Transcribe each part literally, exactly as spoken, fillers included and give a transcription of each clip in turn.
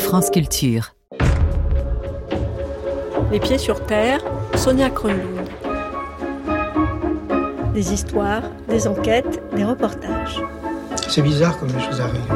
France Culture. Les pieds sur terre, Sonia Kronlund. Des histoires, des enquêtes, des reportages. C'est bizarre comme les choses arrivent.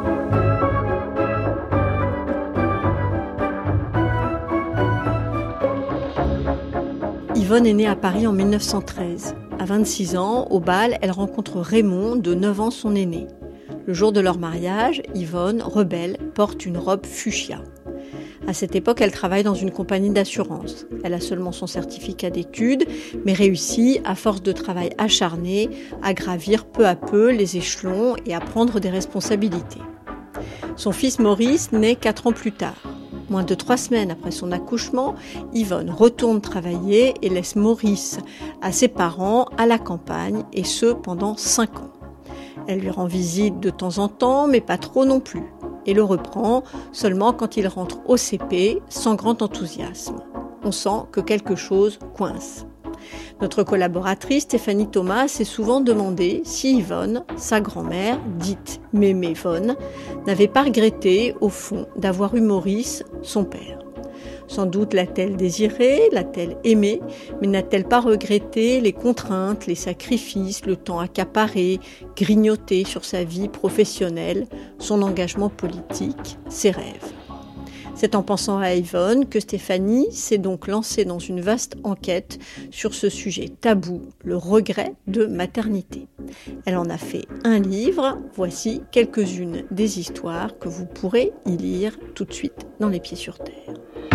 Yvonne est née à Paris en mille neuf cent treize. À vingt-six ans, au bal, elle rencontre Raymond, de neuf ans son aîné. Le jour de leur mariage, Yvonne, rebelle, porte une robe fuchsia. À cette époque, elle travaille dans une compagnie d'assurance. Elle a seulement son certificat d'études, mais réussit, à force de travail acharné, à gravir peu à peu les échelons et à prendre des responsabilités. Son fils Maurice naît quatre ans plus tard. Moins de trois semaines après son accouchement, Yvonne retourne travailler et laisse Maurice à ses parents à la campagne, et ce pendant cinq ans. Elle lui rend visite de temps en temps, mais pas trop non plus, et le reprend seulement quand il rentre au C P, sans grand enthousiasme. On sent que quelque chose coince. Notre collaboratrice Stéphanie Thomas s'est souvent demandé si Yvonne, sa grand-mère, dite Mémé Vonne, n'avait pas regretté, au fond, d'avoir eu Maurice, son père. Sans doute l'a-t-elle désiré, l'a-t-elle aimé, mais n'a-t-elle pas regretté les contraintes, les sacrifices, le temps accaparé, grignoté sur sa vie professionnelle, son engagement politique, ses rêves. C'est en pensant à Yvonne que Stéphanie s'est donc lancée dans une vaste enquête sur ce sujet tabou, le regret de maternité. Elle en a fait un livre. Voici quelques-unes des histoires que vous pourrez y lire tout de suite dans Les Pieds sur Terre.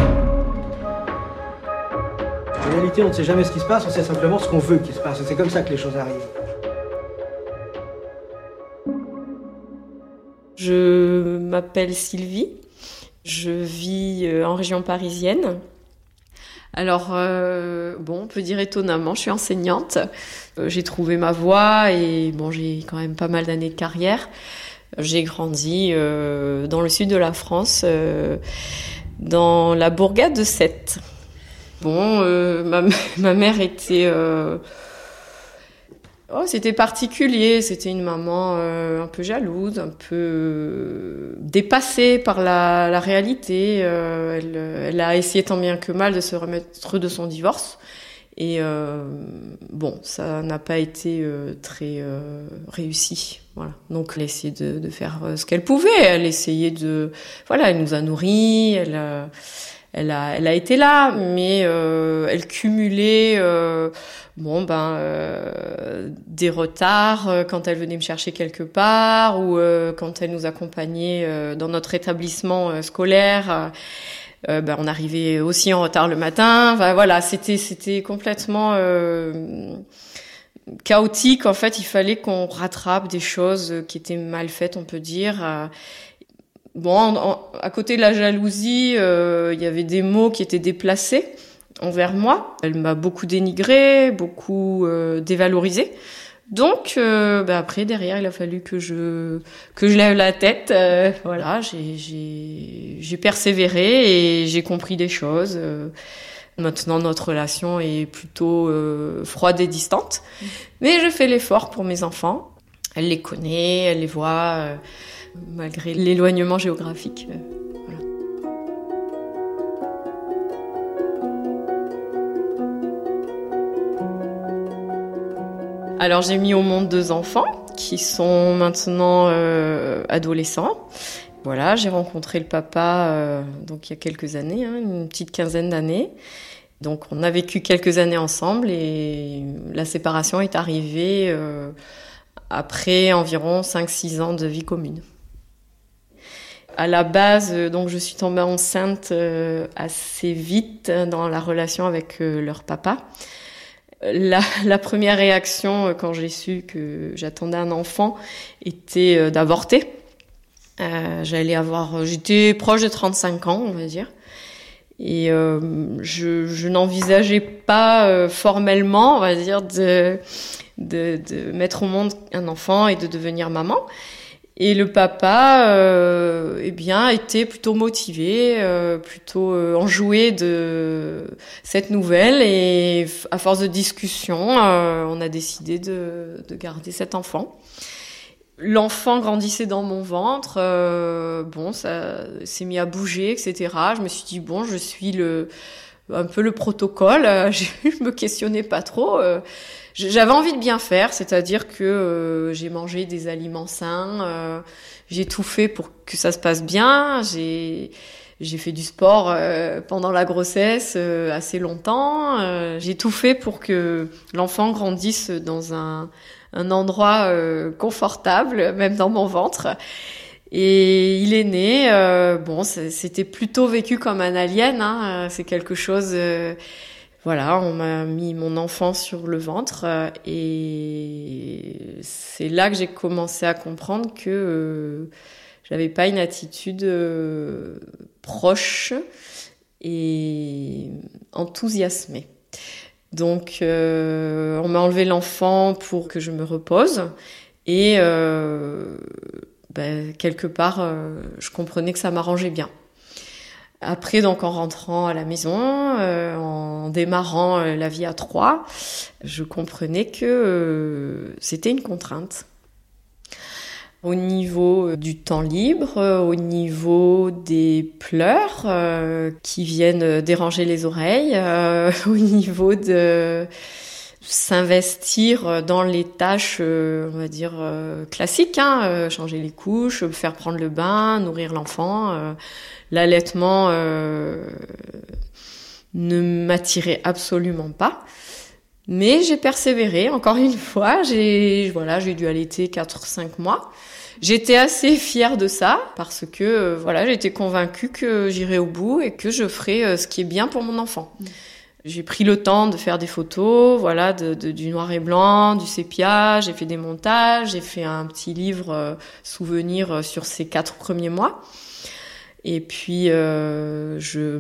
En réalité, on ne sait jamais ce qui se passe, on sait simplement ce qu'on veut qu'il se passe. Et c'est comme ça que les choses arrivent. Je m'appelle Sylvie. Je vis en région parisienne. Alors, euh, bon, on peut dire étonnamment, je suis enseignante. Euh, j'ai trouvé ma voie et bon, j'ai quand même pas mal d'années de carrière. J'ai grandi euh, dans le sud de la France, euh, dans la bourgade de Sète. Bon, euh, ma, ma mère était... Euh, Oh, c'était particulier, c'était une maman euh, un peu jalouse, un peu euh, dépassée par la, la réalité. Euh, elle, elle a essayé tant bien que mal de se remettre de son divorce. Et euh, bon, ça n'a pas été euh, très euh, réussi. Voilà. Donc elle a essayé de, de faire ce qu'elle pouvait. Elle essayait de... Voilà, elle nous a nourris, elle a, elle a, elle a été là, mais euh, elle cumulait... Euh, Bon ben euh, des retards euh, quand elle venait me chercher quelque part ou euh, quand elle nous accompagnait euh, dans notre établissement euh, scolaire, euh, ben on arrivait aussi en retard le matin. Enfin, voilà, c'était c'était complètement euh, chaotique. En fait, il fallait qu'on rattrape des choses qui étaient mal faites, on peut dire. Euh, bon, en, en, à côté de la jalousie, euh, il y avait des mots qui étaient déplacés envers moi. Elle m'a beaucoup dénigrée, beaucoup euh, dévalorisée. Donc, euh, bah après, derrière, il a fallu que je que je lève la tête. Euh, voilà, j'ai j'ai j'ai persévéré et j'ai compris des choses. Euh, maintenant, notre relation est plutôt euh, froide et distante, mais je fais l'effort pour mes enfants. Elle les connaît, elle les voit, euh, malgré l'éloignement géographique. Euh, Alors, j'ai mis au monde deux enfants qui sont maintenant euh, adolescents. Voilà, j'ai rencontré le papa euh, donc il y a quelques années, hein, une petite quinzaine d'années. Donc, on a vécu quelques années ensemble et la séparation est arrivée euh, après environ cinq six ans de vie commune. À la base, donc, je suis tombée enceinte euh, assez vite dans la relation avec euh, leur papa. La, la première réaction quand j'ai su que j'attendais un enfant était d'avorter. Euh, j'allais avoir, j'étais proche de trente-cinq ans, on va dire, et euh, je, je n'envisageais pas euh, formellement, on va dire, de, de, de mettre au monde un enfant et de devenir maman. Et le papa, euh, eh bien, était plutôt motivé, euh, plutôt euh, enjoué de cette nouvelle. Et à force de discussion, euh, on a décidé de, de garder cet enfant. L'enfant grandissait dans mon ventre, euh, bon, ça s'est mis à bouger, et cetera. Je me suis dit, bon, je suis le, un peu le protocole, je me questionnais pas trop. Euh, j'avais envie de bien faire, c'est-à-dire que euh, j'ai mangé des aliments sains, euh, j'ai tout fait pour que ça se passe bien, j'ai... J'ai fait du sport euh, pendant la grossesse euh, assez longtemps. Euh, j'ai tout fait pour que l'enfant grandisse dans un, un endroit euh, confortable, même dans mon ventre. Et il est né. Euh, bon, c'était plutôt vécu comme un alien. Hein, c'est quelque chose. Euh, voilà, on m'a mis mon enfant sur le ventre euh, et c'est là que j'ai commencé à comprendre que euh, j'avais pas une attitude euh, proche et enthousiasmée. Donc, euh, on m'a enlevé l'enfant pour que je me repose et euh, ben, quelque part, euh, je comprenais que ça m'arrangeait bien. Après, donc, en rentrant à la maison, euh, en démarrant euh, la vie à trois, je comprenais que euh, c'était une contrainte. Au niveau du temps libre, au niveau des pleurs euh, qui viennent déranger les oreilles, euh, au niveau de s'investir dans les tâches, euh, on va dire, euh, classiques, hein, euh, changer les couches, faire prendre le bain, nourrir l'enfant. Euh, l'allaitement euh, ne m'attirait absolument pas. Mais j'ai persévéré, encore une fois, j'ai, voilà, j'ai dû allaiter quatre cinq mois. J'étais assez fière de ça parce que euh, voilà, j'étais convaincue que j'irais au bout et que je ferais euh, ce qui est bien pour mon enfant. Mmh. J'ai pris le temps de faire des photos, voilà, de, de, du noir et blanc, du sépia, j'ai fait des montages, j'ai fait un petit livre euh, souvenir sur ces quatre premiers mois. Et puis, euh, je,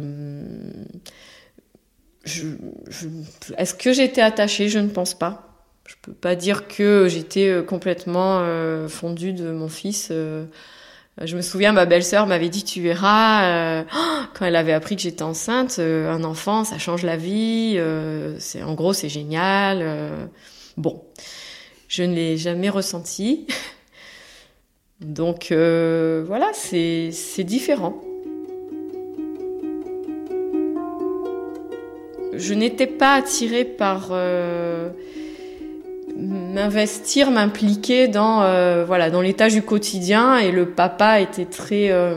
je, je, est-ce que j'étais attachée ? Je ne pense pas. Je peux pas dire que j'étais complètement euh, fondue de mon fils. Euh, je me souviens, ma belle-sœur m'avait dit, tu verras, euh, quand elle avait appris que j'étais enceinte, euh, un enfant, ça change la vie. Euh, c'est, en gros, c'est génial. Euh, bon, je ne l'ai jamais ressenti. Donc euh, voilà, c'est, c'est différent. Je n'étais pas attirée par euh, m'investir, m'impliquer dans euh, voilà dans les tâches du quotidien, et le papa était très euh,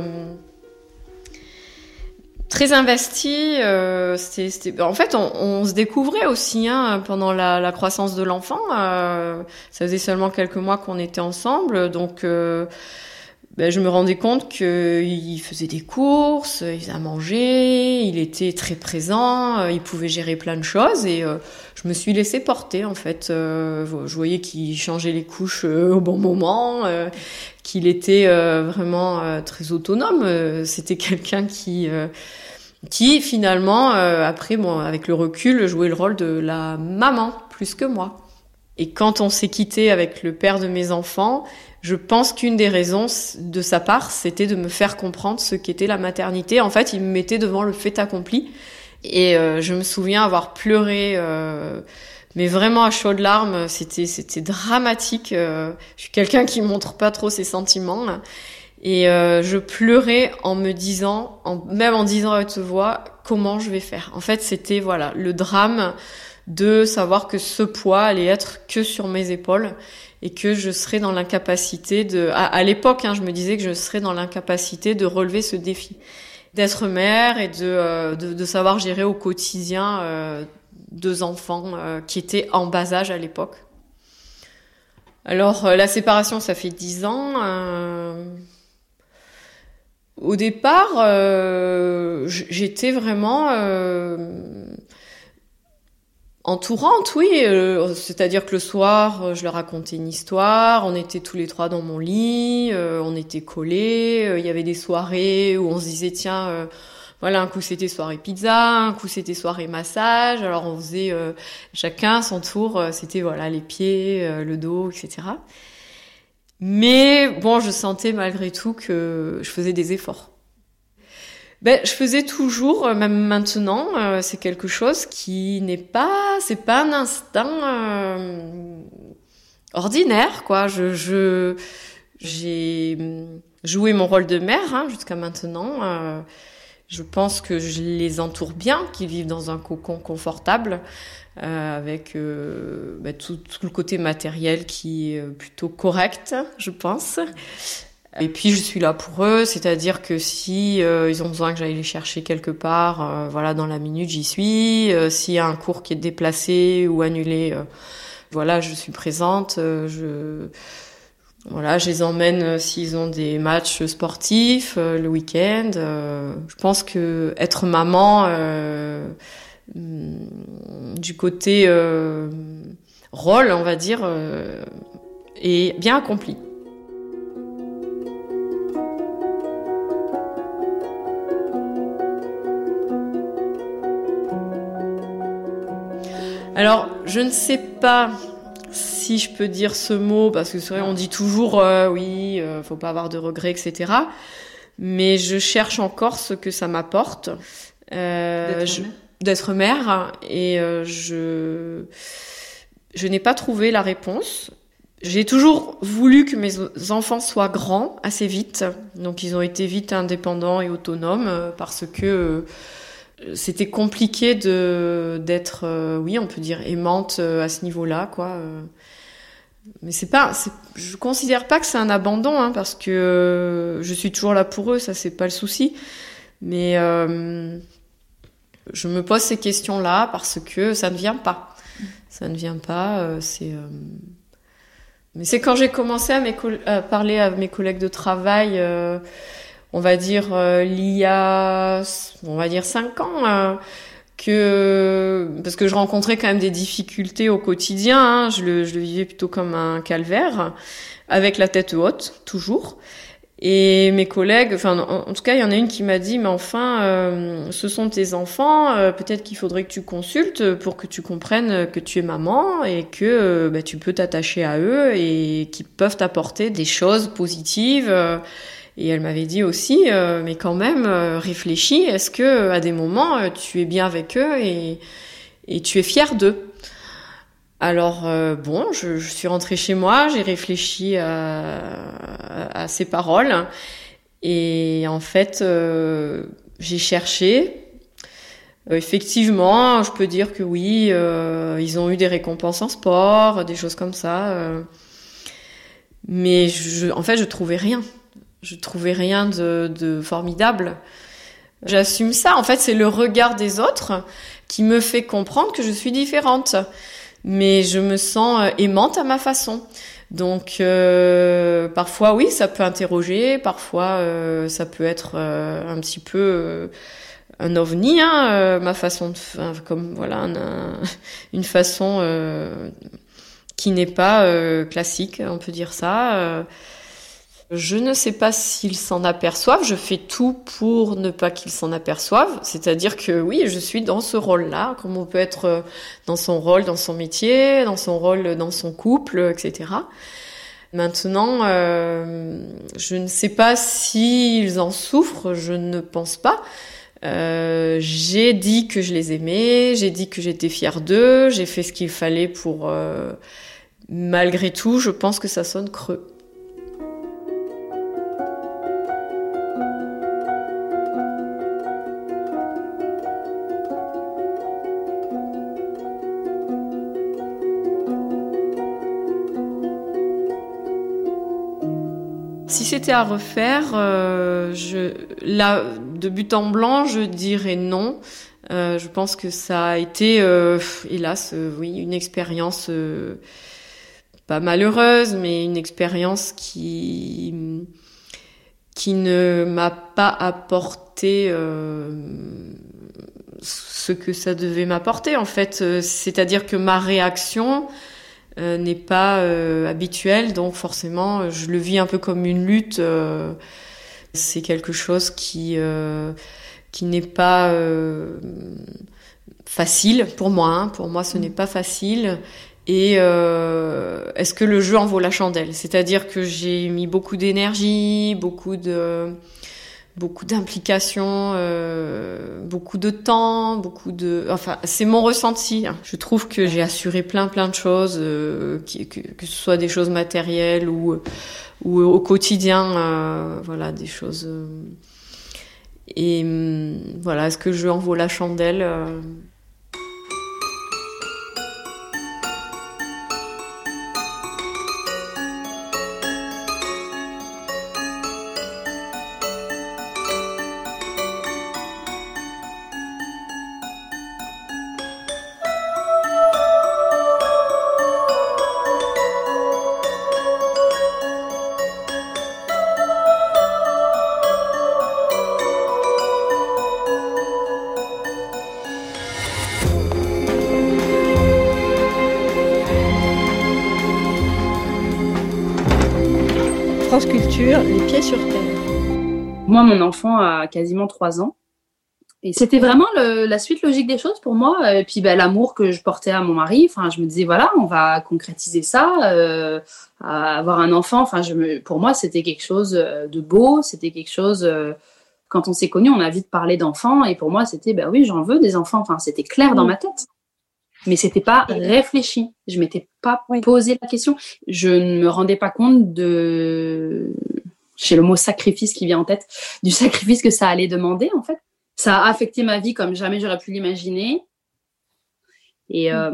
très investi. Euh, c'était, c'était... En fait, on, on se découvrait aussi hein, pendant la, la croissance de l'enfant. Euh, ça faisait seulement quelques mois qu'on était ensemble, donc euh, ben, je me rendais compte qu'il faisait des courses, il faisait à manger, il était très présent, il pouvait gérer plein de choses, et euh, je me suis laissée porter en fait. Euh, je voyais qu'il changeait les couches euh, au bon moment, euh, qu'il était euh, vraiment euh, très autonome. Euh, c'était quelqu'un qui euh, qui finalement, euh, après, bon, avec le recul, jouait le rôle de la maman plus que moi. Et quand on s'est quitté avec le père de mes enfants, je pense qu'une des raisons de sa part, c'était de me faire comprendre ce qu'était la maternité. En fait, il me mettait devant le fait accompli. Et euh, je me souviens avoir pleuré, euh, mais vraiment à chaudes larmes. C'était, c'était dramatique. Euh, je suis quelqu'un qui montre pas trop ses sentiments. Et euh, je pleurais en me disant, en, même en disant à haute voix, comment je vais faire. En fait, c'était voilà le drame de savoir que ce poids allait être que sur mes épaules et que je serais dans l'incapacité de... À, à l'époque, hein, je me disais que je serais dans l'incapacité de relever ce défi, d'être mère et de, euh, de, de savoir gérer au quotidien euh, deux enfants euh, qui étaient en bas âge à l'époque. Alors, euh, la séparation, ça fait dix ans. Euh... Au départ, euh, j'étais vraiment... Euh... entourante, oui, euh, c'est-à-dire que le soir, je leur racontais une histoire, on était tous les trois dans mon lit, euh, on était collés, euh, il y avait des soirées où on se disait, tiens, euh, voilà, un coup c'était soirée pizza, un coup c'était soirée massage, alors on faisait euh, chacun son tour, euh, c'était voilà les pieds, euh, le dos, et cetera. Mais bon, je sentais malgré tout que je faisais des efforts. Ben, je faisais toujours, même maintenant, euh, c'est quelque chose qui n'est pas, c'est pas un instinct euh, ordinaire, quoi. Je, je, j'ai joué mon rôle de mère hein, jusqu'à maintenant. Euh, je pense que je les entoure bien, qu'ils vivent dans un cocon confortable, euh, avec euh, bah, tout, tout le côté matériel qui est plutôt correct, je pense. Et puis je suis là pour eux, c'est-à-dire que si euh, ils ont besoin que j'aille les chercher quelque part, euh, voilà, dans la minute j'y suis. Euh, s'il y a un cours qui est déplacé ou annulé, euh, voilà, je suis présente. Euh, je voilà, je les emmène euh, s'ils ont des matchs sportifs euh, le week-end. Euh, je pense que être maman euh, du côté euh, rôle, on va dire, euh, est bien accompli. Alors, je ne sais pas si je peux dire ce mot, parce que c'est vrai, on dit toujours, euh, oui, euh, faut pas avoir de regrets, et cetera. Mais je cherche encore ce que ça m'apporte. Euh, D'être je, mère. d'être mère. Et euh, je, je n'ai pas trouvé la réponse. J'ai toujours voulu que mes enfants soient grands assez vite. Donc, ils ont été vite indépendants et autonomes, euh, parce que... Euh, c'était compliqué de d'être euh, oui on peut dire aimante euh, à ce niveau-là quoi euh. Mais c'est pas c'est, je considère pas que c'est un abandon hein, parce que euh, je suis toujours là pour eux, ça c'est pas le souci, mais euh, je me pose ces questions-là parce que ça ne vient pas ça ne vient pas euh, c'est euh... mais c'est quand j'ai commencé à, mes coll- à parler à mes collègues de travail euh, on va dire euh, il y a on va dire cinq ans euh, que parce que je rencontrais quand même des difficultés au quotidien hein, je le je le vivais plutôt comme un calvaire avec la tête haute toujours, et mes collègues enfin en, en tout cas il y en a une qui m'a dit mais enfin euh, ce sont tes enfants, euh, peut-être qu'il faudrait que tu consultes pour que tu comprennes que tu es maman et que euh, bah, tu peux t'attacher à eux et qu'ils peuvent t'apporter des choses positives. euh, Et elle m'avait dit aussi, euh, mais quand même, euh, réfléchis, est-ce que à des moments, euh, tu es bien avec eux et, et tu es fière d'eux? Alors, euh, bon, je, je suis rentrée chez moi, j'ai réfléchi à, à, à ces paroles. Et en fait, euh, j'ai cherché. Euh, effectivement, je peux dire que oui, euh, ils ont eu des récompenses en sport, des choses comme ça. Euh, mais je, en fait, je trouvais rien. Je trouvais rien de, de formidable. J'assume ça. En fait, c'est le regard des autres qui me fait comprendre que je suis différente. Mais je me sens aimante à ma façon. Donc, euh, parfois, oui, ça peut interroger. Parfois, euh, ça peut être euh, un petit peu euh, un ovni, hein, euh, ma façon de... Enfin, comme, voilà, un, une façon euh, qui n'est pas euh, classique, on peut dire ça. Euh, Je ne sais pas s'ils s'en aperçoivent. Je fais tout pour ne pas qu'ils s'en aperçoivent. C'est-à-dire que oui, je suis dans ce rôle-là, comme on peut être dans son rôle, dans son métier, dans son rôle, dans son couple, et cetera. Maintenant, euh, je ne sais pas s'ils en souffrent. Je ne pense pas. Euh, j'ai dit que je les aimais. J'ai dit que j'étais fière d'eux. J'ai fait ce qu'il fallait pour... Euh, malgré tout, je pense que ça sonne creux. Si c'était à refaire, euh, je, là, de but en blanc, je dirais non. Euh, je pense que ça a été, euh, hélas, euh, oui, une expérience euh, pas malheureuse, mais une expérience qui qui ne m'a pas apporté euh, ce que ça devait m'apporter. En fait, c'est-à-dire que ma réaction Euh, n'est pas euh, habituel, donc forcément je le vis un peu comme une lutte. Euh, c'est quelque chose qui euh, qui n'est pas euh, facile pour moi. Hein. Pour moi, ce n'est pas facile. Et euh, est-ce que le jeu en vaut la chandelle? C'est-à-dire que j'ai mis beaucoup d'énergie, beaucoup de beaucoup d'implication, euh, beaucoup de temps, beaucoup de... Enfin, c'est mon ressenti. Hein. Je trouve que j'ai assuré plein, plein de choses, euh, qui, que, que ce soit des choses matérielles ou, ou au quotidien, euh, voilà, des choses... Euh, et euh, voilà, est-ce que je en vaut la chandelle euh, France Culture, les pieds sur terre. Moi, mon enfant a quasiment trois ans. Et c'était vraiment le, la suite logique des choses pour moi. Et puis, ben, l'amour que je portais à mon mari. Enfin, je me disais, voilà, on va concrétiser ça. Euh, avoir un enfant, enfin, je me, pour moi, c'était quelque chose de beau. C'était quelque chose... Euh, quand on s'est connus, on a vite parlé d'enfants. Et pour moi, c'était, ben oui, j'en veux des enfants. Enfin, c'était clair dans ma tête. Mais c'était pas réfléchi. Je m'étais pas oui. posé la question. Je ne me rendais pas compte de, j'ai le mot sacrifice qui vient en tête, du sacrifice que ça allait demander, en fait. Ça a affecté ma vie comme jamais j'aurais pu l'imaginer. Et, euh,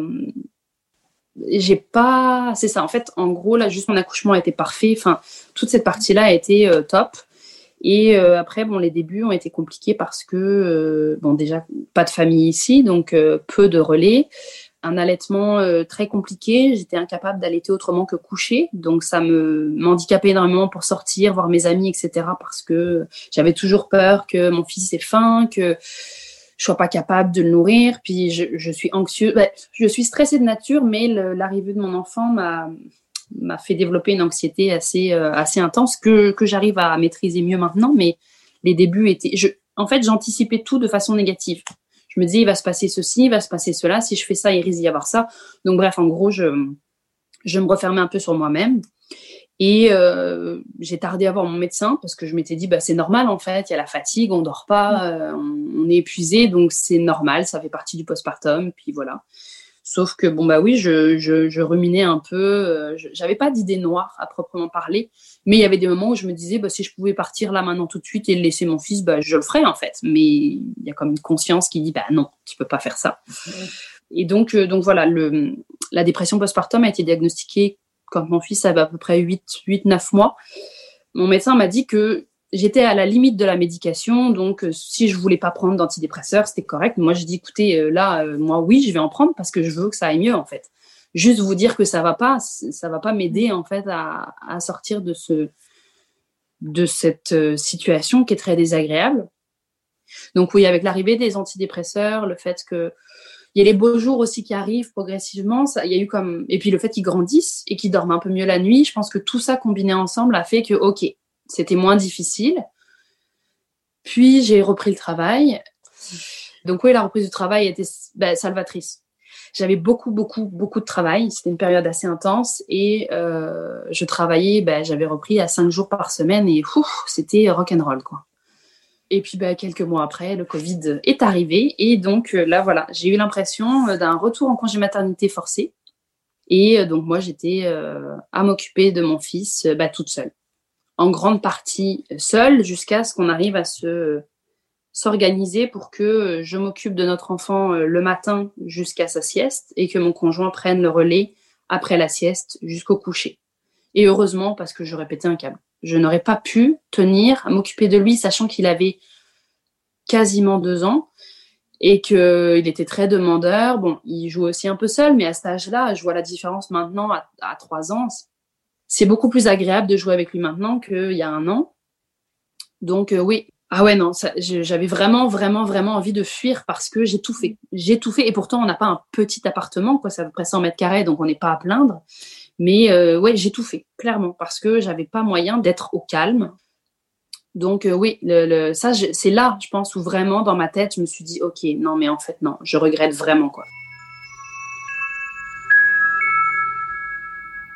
j'ai pas, c'est ça. En fait, en gros, là, juste mon accouchement a été parfait. Enfin, toute cette partie-là a été euh, top. Et euh, après, bon, les débuts ont été compliqués parce que, euh, bon, déjà, pas de famille ici, donc euh, peu de relais. Un allaitement euh, très compliqué. J'étais incapable d'allaiter autrement que coucher. Donc, ça me m'handicapait énormément pour sortir, voir mes amis, et cetera. Parce que j'avais toujours peur que mon fils ait faim, que je sois pas capable de le nourrir. Puis, je, je suis anxieuse. Ben, je suis stressée de nature, mais le, l'arrivée de mon enfant m'a... m'a fait développer une anxiété assez euh, assez intense que que j'arrive à maîtriser mieux maintenant, mais les débuts étaient je en fait j'anticipais tout de façon négative. Je me disais il va se passer ceci, il va se passer cela, si je fais ça il risque d'y avoir ça. Donc bref, en gros, je je me refermais un peu sur moi-même et euh, j'ai tardé à voir mon médecin parce que je m'étais dit bah c'est normal en fait, il y a la fatigue, on dort pas, euh, on, on est épuisé, donc c'est normal, ça fait partie du postpartum, puis voilà. Sauf que, bon, bah oui, je, je, je ruminais un peu. Euh, je, j'avais pas d'idée noire à proprement parler. Mais il y avait des moments où je me disais, bah, si je pouvais partir là maintenant tout de suite et laisser mon fils, bah, je le ferais en fait. Mais il y a comme une conscience qui dit, bah non, tu peux pas faire ça. Et donc, euh, donc voilà, le, la dépression postpartum a été diagnostiquée quand mon fils avait à peu près huit neuf mois. Mon médecin m'a dit que j'étais à la limite de la médication, donc euh, si je voulais pas prendre d'antidépresseurs, c'était correct. Moi, je dis, écoutez, euh, là, euh, moi, oui, je vais en prendre parce que je veux que ça aille mieux, en fait. Juste vous dire que ça va pas, ça va pas m'aider, en fait, à, à sortir de ce, de cette euh, situation qui est très désagréable. Donc oui, avec l'arrivée des antidépresseurs, le fait que il y a les beaux jours aussi qui arrivent progressivement, ça, il y a eu comme, et puis le fait qu'ils grandissent et qu'ils dorment un peu mieux la nuit, je pense que tout ça combiné ensemble a fait que, ok, c'était moins difficile. Puis, j'ai repris le travail. Donc, oui, la reprise du travail était bah, salvatrice. J'avais beaucoup, beaucoup, beaucoup de travail. C'était une période assez intense. Et euh, je travaillais, bah, j'avais repris à cinq jours par semaine. Et ouf, c'était rock'n'roll, quoi. Et puis, bah, quelques mois après, le Covid est arrivé. Et donc, euh, là, voilà, j'ai eu l'impression d'un retour en congé maternité forcé. Et euh, donc, moi, j'étais euh, à m'occuper de mon fils bah, toute seule. En grande partie seule, jusqu'à ce qu'on arrive à se s'organiser pour que je m'occupe de notre enfant le matin jusqu'à sa sieste et que mon conjoint prenne le relais après la sieste jusqu'au coucher. Et heureusement, parce que j'aurais pété un câble. Je n'aurais pas pu tenir à m'occuper de lui, sachant qu'il avait quasiment deux ans et qu'il était très demandeur. Bon, il joue aussi un peu seul, mais à cet âge-là, je vois la différence maintenant à, à trois ans. C'est beaucoup plus agréable de jouer avec lui maintenant qu'il y a un an. Donc euh, oui, ah ouais non, ça, j'avais vraiment, vraiment, vraiment envie de fuir parce que j'ai tout fait. J'ai tout fait et pourtant on n'a pas un petit appartement, quoi, ça à peu près cent mètres carrés, donc on n'est pas à plaindre. Mais euh, ouais, j'ai tout fait, clairement, parce que j'avais pas moyen d'être au calme. Donc euh, oui, le, le, ça je, c'est là, je pense, où vraiment dans ma tête, je me suis dit, ok, non mais en fait non, je regrette vraiment, quoi.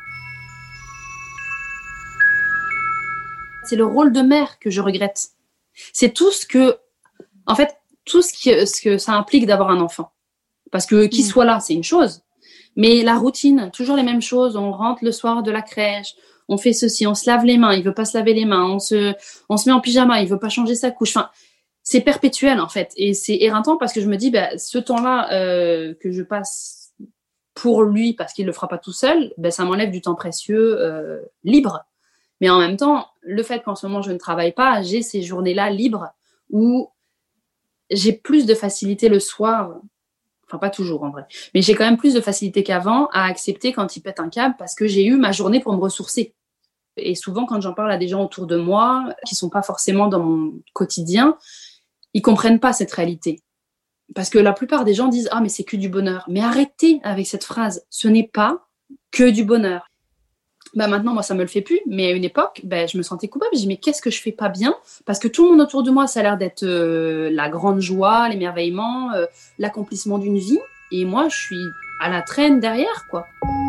C'est le rôle de mère que je regrette. C'est tout ce que, en fait, tout ce, qui, ce que ça implique d'avoir un enfant. Parce que qu'il soit là, c'est une chose. Mais la routine, toujours les mêmes choses. On rentre le soir de la crèche, on fait ceci, on se lave les mains, il veut pas se laver les mains, on se, on se met en pyjama, il veut pas changer sa couche. Enfin, c'est perpétuel en fait. Et c'est éreintant parce que je me dis, bah, ce temps-là euh, que je passe pour lui, parce qu'il le fera pas tout seul, bah, ça m'enlève du temps précieux euh, libre. Mais en même temps, le fait qu'en ce moment je ne travaille pas, j'ai ces journées-là libres où j'ai plus de facilité le soir. Enfin, pas toujours, en vrai. Mais j'ai quand même plus de facilité qu'avant à accepter quand il pète un câble parce que j'ai eu ma journée pour me ressourcer. Et souvent, quand j'en parle à des gens autour de moi, qui sont pas forcément dans mon quotidien, ils comprennent pas cette réalité. Parce que la plupart des gens disent « Ah, mais c'est que du bonheur ». Mais arrêtez avec cette phrase. Ce n'est pas que du bonheur. Bah maintenant, moi, ça me le fait plus. Mais à une époque, bah, je me sentais coupable. Je dis « Mais qu'est-ce que je fais pas bien ?» Parce que tout le monde autour de moi, ça a l'air d'être euh, la grande joie, l'émerveillement, euh, l'accomplissement d'une vie. Et moi, je suis à la traîne derrière, quoi.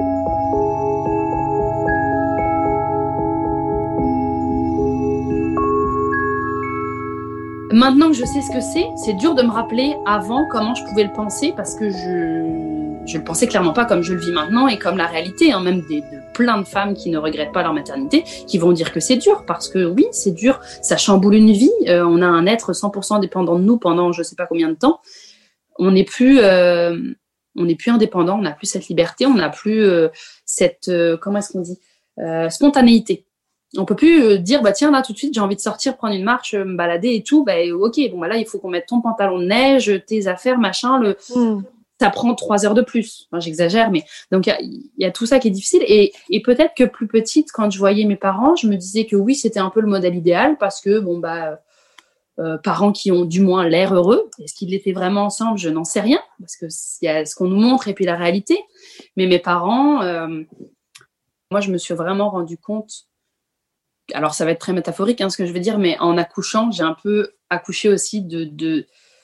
Maintenant que je sais ce que c'est, c'est dur de me rappeler avant comment je pouvais le penser parce que je je le pensais clairement pas comme je le vis maintenant et comme la réalité, hein, même des, de plein de femmes qui ne regrettent pas leur maternité, qui vont dire que c'est dur parce que oui, c'est dur, ça chamboule une vie, euh, on a un être cent pour cent dépendant de nous pendant je sais pas combien de temps, on n'est plus euh, on n'est plus indépendant, on n'a plus cette liberté, on n'a plus euh, cette euh, comment est-ce qu'on dit euh, spontanéité. On peut plus euh, dire bah tiens là tout de suite j'ai envie de sortir prendre une marche me balader et tout bah ok bon bah là il faut qu'on mette ton pantalon de neige tes affaires machin le mm. Ça prend trois heures de plus enfin, j'exagère mais donc il y, y a tout ça qui est difficile et, et peut-être que plus petite quand je voyais mes parents je me disais que oui c'était un peu le modèle idéal parce que bon bah euh, parents qui ont du moins l'air heureux est-ce qu'ils étaient vraiment ensemble je n'en sais rien parce que il y a ce qu'on nous montre et puis la réalité mais mes parents euh, moi je me suis vraiment rendu compte. Alors, ça va être très métaphorique, hein, ce que je veux dire, mais en accouchant, j'ai un peu accouché aussi de, de,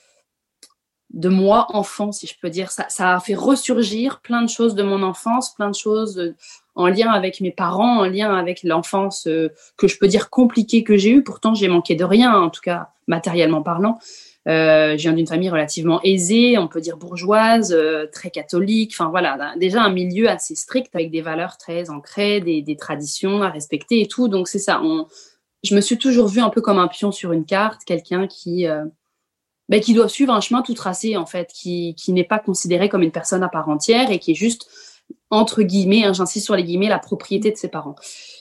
de moi, enfant, si je peux dire. Ça, ça a fait ressurgir plein de choses de mon enfance, plein de choses en lien avec mes parents, en lien avec l'enfance euh, que je peux dire compliquée que j'ai eue. Pourtant, j'ai manqué de rien, en tout cas, matériellement parlant. Euh, je viens d'une famille relativement aisée, on peut dire bourgeoise, euh, très catholique. Enfin voilà, déjà un milieu assez strict avec des valeurs très ancrées, des, des traditions à respecter et tout. Donc c'est ça. On... Je me suis toujours vue un peu comme un pion sur une carte, quelqu'un qui euh, ben, qui doit suivre un chemin tout tracé en fait, qui qui n'est pas considéré comme une personne à part entière et qui est juste entre guillemets, hein, j'insiste sur les guillemets, la propriété de ses parents.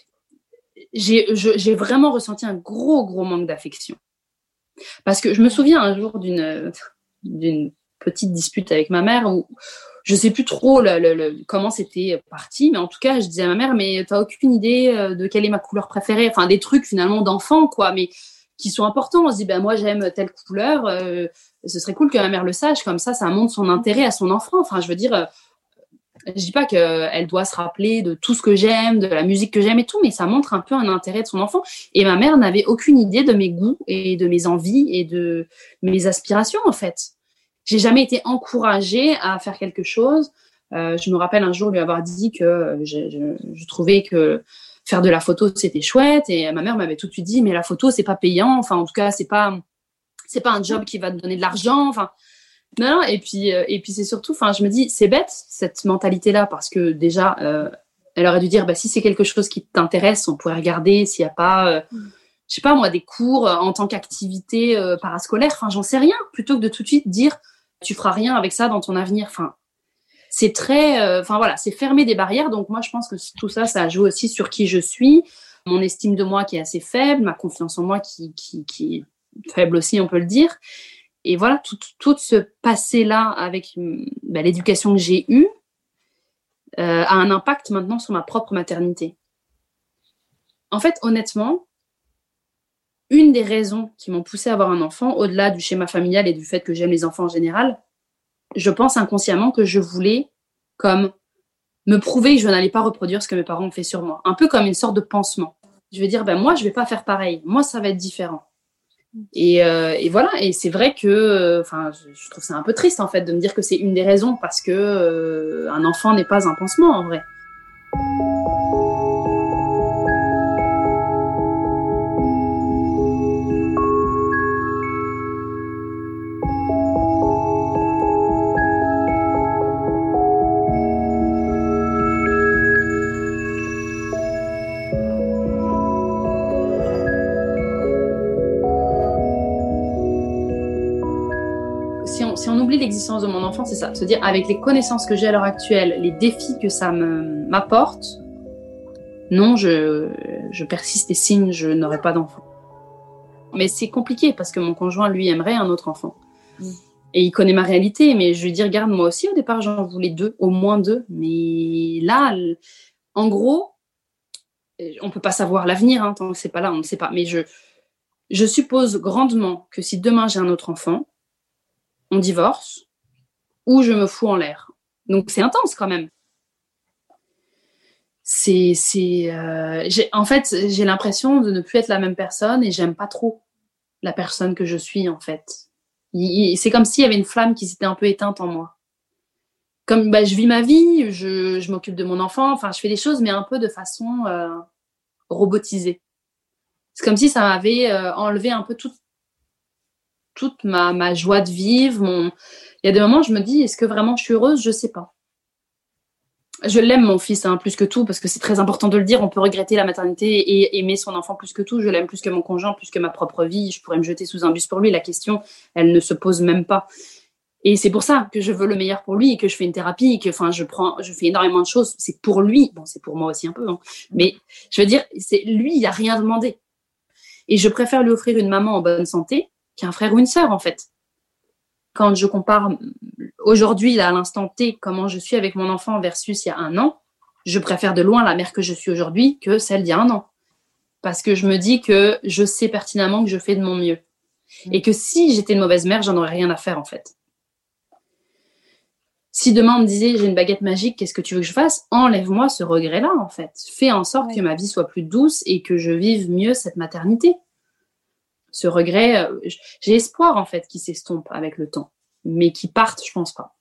J'ai je, j'ai vraiment ressenti un gros gros manque d'affection. Parce que je me souviens un jour d'une, d'une petite dispute avec ma mère où je sais plus trop le, le, le, comment c'était parti, mais en tout cas, je disais à ma mère, mais t'as aucune idée de quelle est ma couleur préférée, enfin des trucs finalement d'enfant, quoi, mais qui sont importants. On se dit, ben moi j'aime telle couleur, euh, ce serait cool que ma mère le sache, comme ça, ça montre son intérêt à son enfant. Enfin, je veux dire, je dis pas qu'elle doit se rappeler de tout ce que j'aime, de la musique que j'aime et tout, mais ça montre un peu un intérêt de son enfant. Et ma mère n'avait aucune idée de mes goûts et de mes envies et de mes aspirations, en fait. J'ai jamais été encouragée à faire quelque chose. Euh, je me rappelle un jour lui avoir dit que je, je, je trouvais que faire de la photo, c'était chouette. Et ma mère m'avait tout de suite dit, mais la photo, c'est pas payant. Enfin, en tout cas, c'est pas, c'est pas un job qui va te donner de l'argent. Enfin, non, non, et puis, euh, et puis c'est surtout, enfin, je me dis, c'est bête, cette mentalité-là, parce que déjà, euh, elle aurait dû dire, bah, si c'est quelque chose qui t'intéresse, on pourrait regarder s'il n'y a pas, euh, mm. je sais pas, moi, des cours euh, en tant qu'activité euh, parascolaire, enfin, j'en sais rien, plutôt que de tout de suite dire, tu feras rien avec ça dans ton avenir, enfin, c'est très, enfin, euh, voilà, c'est fermer des barrières, donc moi, je pense que tout ça, ça joue aussi sur qui je suis, mon estime de moi qui est assez faible, ma confiance en moi qui, qui, qui est faible aussi, on peut le dire. Et voilà, tout, tout ce passé-là avec bah, l'éducation que j'ai eue euh, a un impact maintenant sur ma propre maternité. En fait, honnêtement, une des raisons qui m'ont poussée à avoir un enfant, au-delà du schéma familial et du fait que j'aime les enfants en général, je pense inconsciemment que je voulais comme me prouver que je n'allais pas reproduire ce que mes parents ont fait sur moi. Un peu comme une sorte de pansement. Je vais dire, ben moi, je vais pas faire pareil. Moi, ça va être différent. Et, euh, et voilà, et c'est vrai que, enfin, euh, je, je trouve ça un peu triste en fait de me dire que c'est une des raisons parce que euh, un enfant n'est pas un pansement en vrai. si on, si on oublie l'existence de mon enfant, c'est ça. Se dire, avec les connaissances que j'ai à l'heure actuelle, les défis que ça me, m'apporte, non, je, je persiste et signe, je n'aurai pas d'enfant. Mais c'est compliqué parce que mon conjoint, lui, aimerait un autre enfant. Mmh. Et il connaît ma réalité, mais je lui dis, regarde, moi aussi, au départ, j'en voulais deux, au moins deux. Mais là, en gros, on ne peut pas savoir l'avenir, hein, tant que c'est pas là, on ne sait pas. Mais je, je suppose grandement que si demain j'ai un autre enfant, on divorce ou je me fous en l'air. Donc c'est intense quand même. C'est, c'est, euh, j'ai, en fait, j'ai l'impression de ne plus être la même personne et j'aime pas trop la personne que je suis en fait. Il, il, c'est comme s'il y avait une flamme qui s'était un peu éteinte en moi. Comme bah, je vis ma vie, je, je m'occupe de mon enfant, enfin je fais des choses mais un peu de façon euh, robotisée. C'est comme si ça m'avait euh, enlevé un peu toute, toute ma, ma joie de vivre. Mon... Il y a des moments où je me dis, est-ce que vraiment je suis heureuse ? Je sais pas. Je l'aime mon fils hein, plus que tout parce que c'est très important de le dire. On peut regretter la maternité et aimer son enfant plus que tout. Je l'aime plus que mon conjoint, plus que ma propre vie. Je pourrais me jeter sous un bus pour lui. La question, elle ne se pose même pas. Et c'est pour ça que je veux le meilleur pour lui et que je fais une thérapie et que, enfin, je prends, je fais énormément de choses. C'est pour lui. Bon, c'est pour moi aussi un peu, hein. Mais je veux dire, c'est lui, il a rien demandé. Et je préfère lui offrir une maman en bonne santé qu'un frère ou une sœur, en fait. Quand je compare aujourd'hui, là, à l'instant T, comment je suis avec mon enfant versus il y a un an, je préfère de loin la mère que je suis aujourd'hui que celle d'il y a un an. Parce que je me dis que je sais pertinemment que je fais de mon mieux. Et que si j'étais une mauvaise mère, j'en aurais rien à faire, en fait. Si demain on me disait j'ai une baguette magique, qu'est-ce que tu veux que je fasse ? Enlève-moi ce regret-là, en fait. Fais en sorte ouais. que ma vie soit plus douce et que je vive mieux cette maternité. Ce regret, euh, j'ai espoir, en fait, qu'il s'estompe avec le temps. Mais qu'il parte, je pense pas.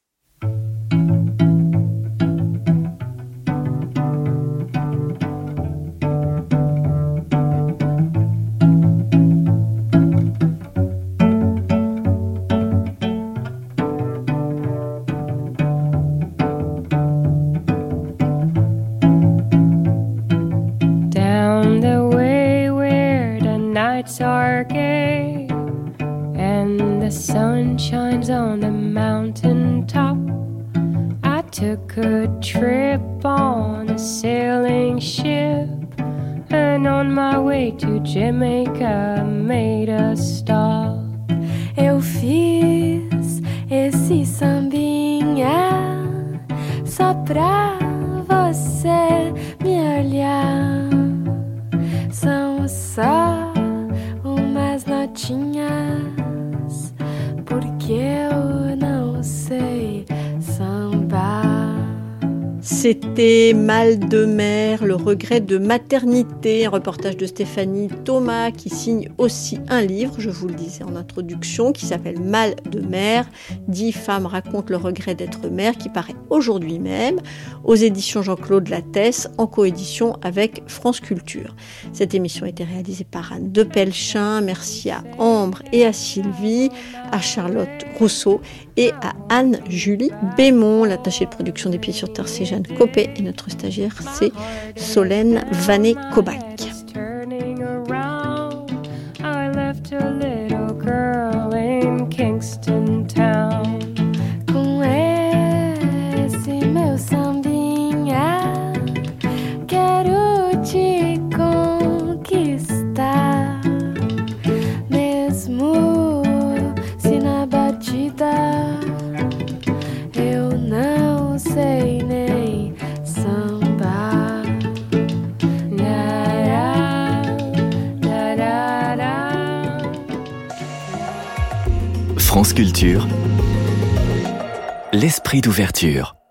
Are gay and the sun shines on the mountain top. I took a trip on a sailing ship and on my way to Jamaica made a stop. Eu fiz esse sambinha só pra você me olhar. São só umas notinhas, porque eu não sei sambar. C'était Mal de mer, le regret de maternité, un reportage de Stéphanie Thomas qui signe aussi un livre, je vous le disais en introduction, qui s'appelle Mal de mer. Dix femmes racontent le regret d'être mère, qui paraît aujourd'hui même aux éditions Jean-Claude Lattès, en coédition avec France Culture. Cette émission a été réalisée par Anne Depelchin. Merci à Ambre et à Sylvie, à Charlotte Rousseau et à Anne-Julie Bémont. L'attachée de production des Pieds sur Terre, c'est Jeanne Copé et notre stagiaire, c'est Solène Vanet-Kobac. Com esse meu sambinha, quero te conquistar, mesmo se na batida eu não sei nem sambar. France Culture, l'esprit d'ouverture.